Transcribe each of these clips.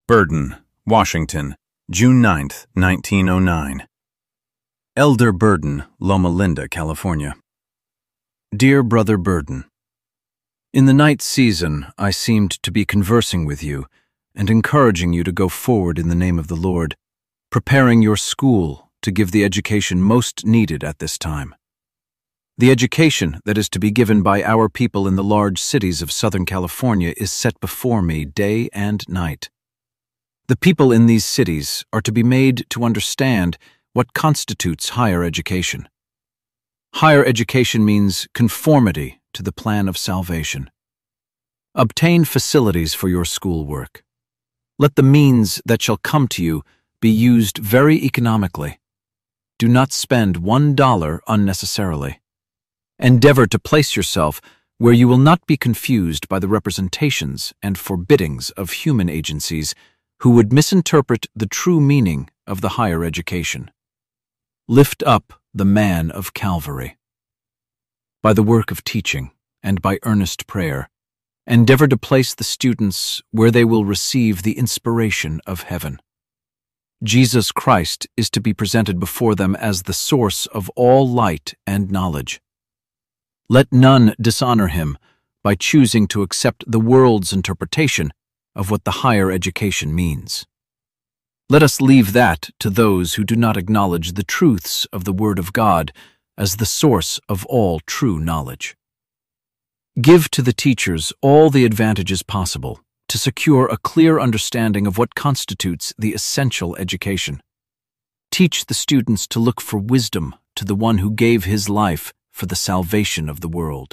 Burden, Washington, June 9, 1909. Elder Burden, Loma Linda, California. Dear Brother Burden, in the night season I seemed to be conversing with you and encouraging you to go forward in the name of the Lord, preparing your school to give the education most needed at this time. The education that is to be given by our people in the large cities of Southern California is set before me day and night. The people in these cities are to be made to understand what constitutes higher education. Higher education means conformity to the plan of salvation. Obtain facilities for your schoolwork. Let the means that shall come to you be used very economically. Do not spend $1 unnecessarily. Endeavor to place yourself where you will not be confused by the representations and forbiddings of human agencies who would misinterpret the true meaning of the higher education. Lift up the man of Calvary. By the work of teaching and by earnest prayer, endeavor to place the students where they will receive the inspiration of heaven. Jesus Christ is to be presented before them as the source of all light and knowledge. Let none dishonor him by choosing to accept the world's interpretation of what the higher education means. Let us leave that to those who do not acknowledge the truths of the Word of God as the source of all true knowledge. Give to the teachers all the advantages possible to secure a clear understanding of what constitutes the essential education. Teach the students to look for wisdom to the one who gave his life for the salvation of the world.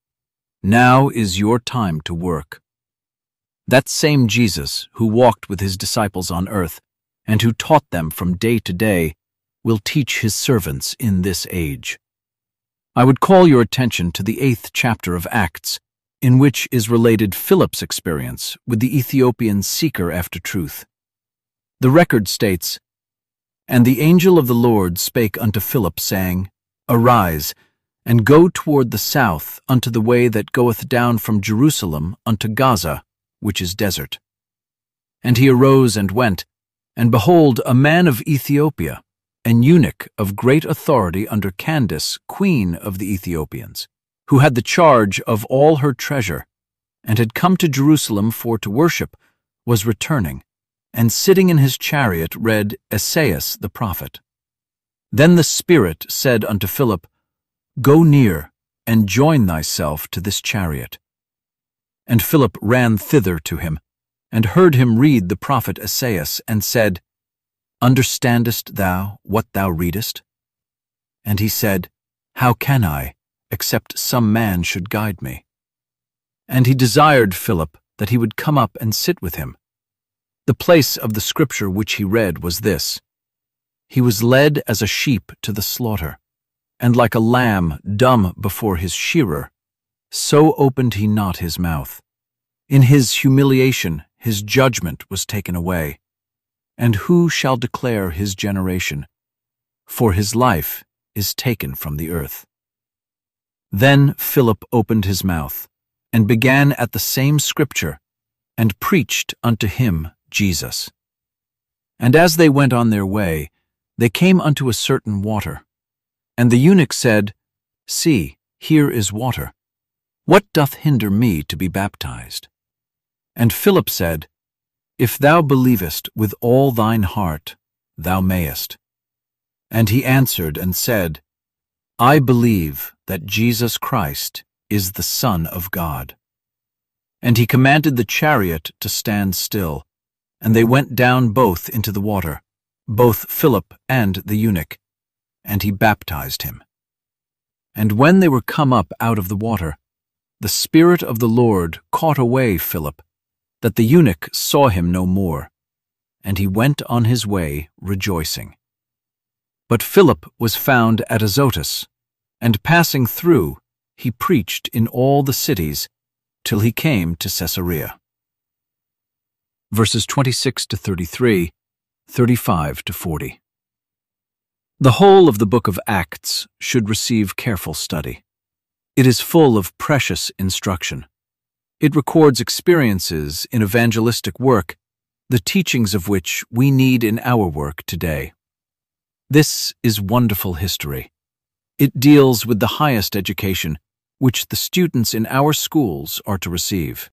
Now is your time to work. That same Jesus who walked with his disciples on earth and who taught them from day to day will teach his servants in this age. I would call your attention to the 8th chapter of Acts, in which is related Philip's experience with the Ethiopian seeker after truth. The record states, "And the angel of the Lord spake unto Philip, saying, Arise, and go toward the south unto the way that goeth down from Jerusalem unto Gaza, which is desert. And he arose and went, and behold, a man of Ethiopia, an eunuch of great authority under Candace, queen of the Ethiopians, who had the charge of all her treasure, and had come to Jerusalem for to worship, was returning, and sitting in his chariot read Esaias the prophet. Then the Spirit said unto Philip, Go near, and join thyself to this chariot. And Philip ran thither to him, and heard him read the prophet Esaias, and said, Understandest thou what thou readest? And he said, How can I, except some man should guide me? And he desired Philip that he would come up and sit with him. The place of the scripture which he read was this: He was led as a sheep to the slaughter, and like a lamb dumb before his shearer, so opened he not his mouth. In his humiliation his judgment was taken away. And who shall declare his generation? For his life is taken from the earth. Then Philip opened his mouth, and began at the same scripture, and preached unto him Jesus. And as they went on their way, they came unto a certain water. And the eunuch said, See, here is water. What doth hinder me to be baptized? And Philip said, If thou believest with all thine heart, thou mayest. And he answered and said, I believe that Jesus Christ is the Son of God. And he commanded the chariot to stand still, and they went down both into the water, both Philip and the eunuch, and he baptized him. And when they were come up out of the water, the Spirit of the Lord caught away Philip, that the eunuch saw him no more, and he went on his way rejoicing. But Philip was found at Azotus, and passing through, he preached in all the cities, till he came to Caesarea. Verses 26 to 33, 35 to 40. The whole of the book of Acts should receive careful study. It is full of precious instruction. It records experiences in evangelistic work the teachings of which we need in our work today. This is wonderful history. It deals with the highest education which the students in our schools are to receive.